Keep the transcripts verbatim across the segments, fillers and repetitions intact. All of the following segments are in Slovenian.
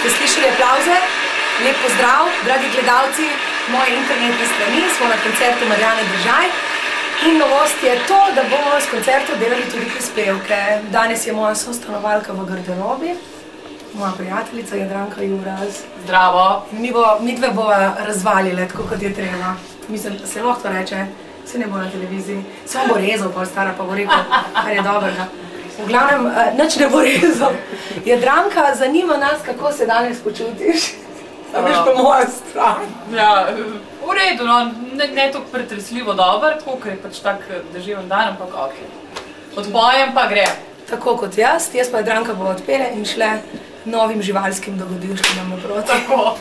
Ste slišali aplavze? Lep pozdrav, dragi gledalci moje internetne strani, smo na koncertu Marjane Držaj. In novost je to, da bomo s koncertu delali tudi prispevke. Danes je moja sostanovalka v garderobi, moja prijateljica Jadranka Juras. Zdravo. Mi, bo, mi dve bova razvalile, tako kot je treba. Mislim, se lahko to reče, se ne bo na televiziji. Samo bo rezal, pa stara pa bo rekel, kar je dobrega. V glavnem, nič ne bo rezal. Jadranka, zanima nas, kako se danes počutiš. A veš pa moja stran. Ja, v redu, no, ne, ne tako pretresljivo dober, tako je pač tak deževen dan, ampak ok. Odpojem pa gre. Tako kot jaz, jaz pa Jadranka bo odpele in šle novim živalskim dogodivščinam naproti. Tako.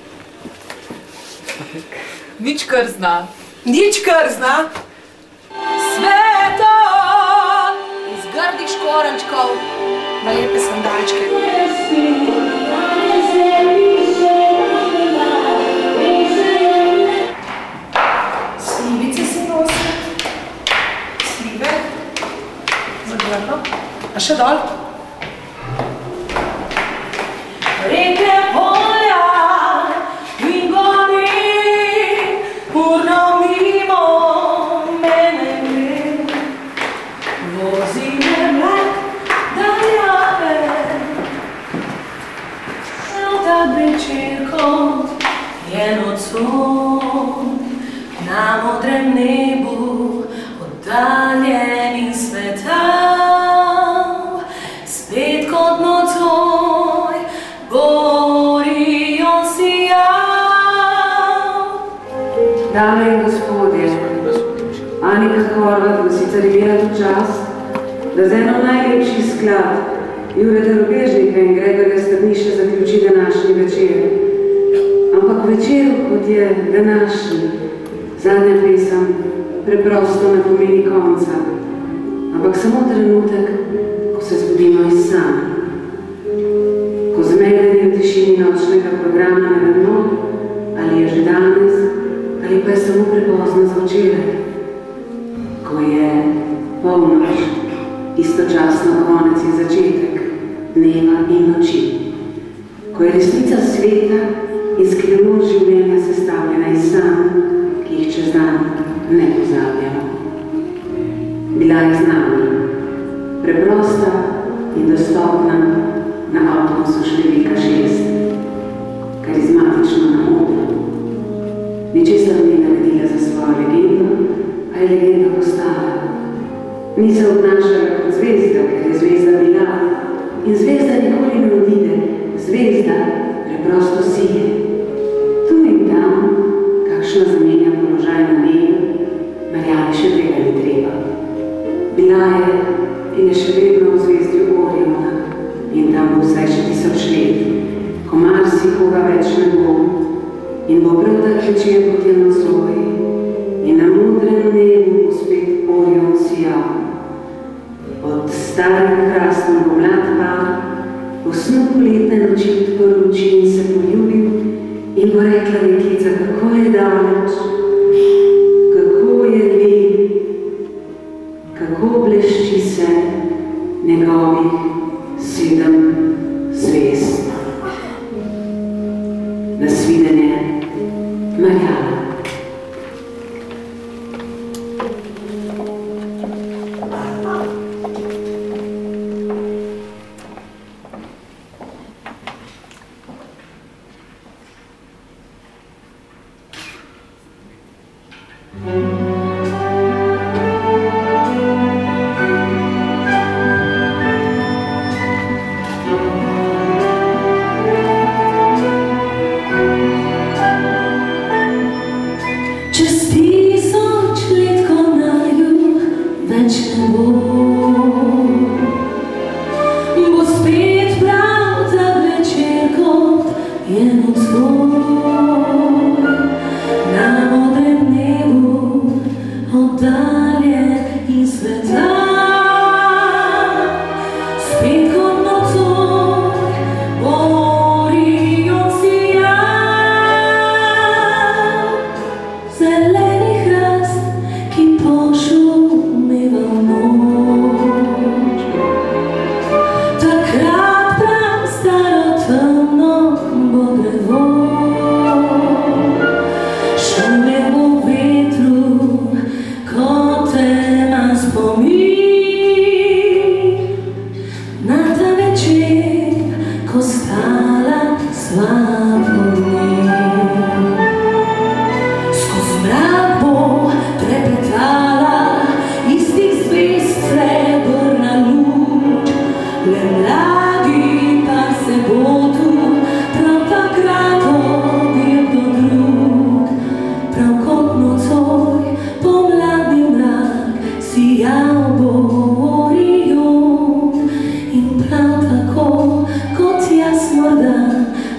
Nič krzna. Nič krzna. Sveto iz grdih škorenčkov na lepe sandalčke. Slivice se nosi. Slive. Zagrno. A še dol? Reke volja in gori, urno mimo mene gre. Vozi me vlak daljave, nad večerkom je nocoj, na modrem nebu oddaljeni svetav, spet kot nocoj gorijo sijav. Dame in gospodje, Anika Horvat bo sicer imela to čast, da z eno najlepših skladb Jureta Robežnika in Gregorja Strniša zaključi današnji večer. Ampak večer, kot je današnji, zadnja pesem preprosto ne pomeni konca, ampak samo trenutek, ko se zbudimo iz san. Ko zmedeni v tišini nočnega programa ne vemo, ali je že danes, ali pa je samo prepozno za včeraj. Ko je polnoč, istočasno konec in začetek dneva in noči. Ko je resnica sveta in skrivnost življenja sestavljena iz sanj, ki jih čez dan ne pozabljamo. Bila je z nami, preprosta in dostopna na avtobusu številka šest, karizmatično na odru. Ničesar ni naredila za svojo legendo, a je legenda postala. Ni se obnašala kot zvezda, ker je zvezda bila, in zvezda nikoli ne odide, zvezda preprosto sije. Tu in tam, kakšna zamenja položaj na nebu, Marjane še tega ni treba. Bila je in je še vedno v zvezdi Oriona in tam bo vsaj še tisoč let, ko marsikoga več ne bo in bo prav tak večer kot je nocoj in na modrem nebu bo spet Orion sijal. Od starih hrastov bo mlad par, po snu poletne noči odprl oči in se poljubil in bo rekla deklica, kako je daleč, kako je lep, kako blešči se njegovih sedem zvezd. Nasvidenje, Marjana. Thank you.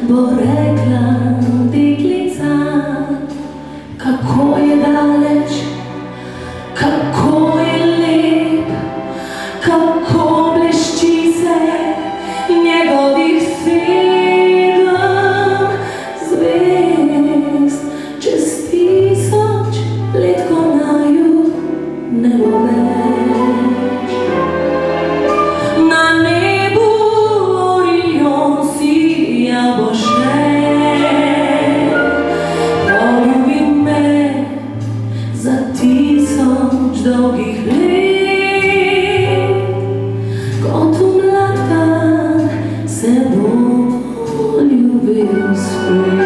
bo rekla deklica, kako je daleč, kako je lep, kako blešči se njegovih sedem zvezd. Čez tisoč let, ko naju ne bo več. Na nebu Orion sija bo še, poljubi me za tisoč dolgih let. Kot v mlad dan se bo ljubil spet.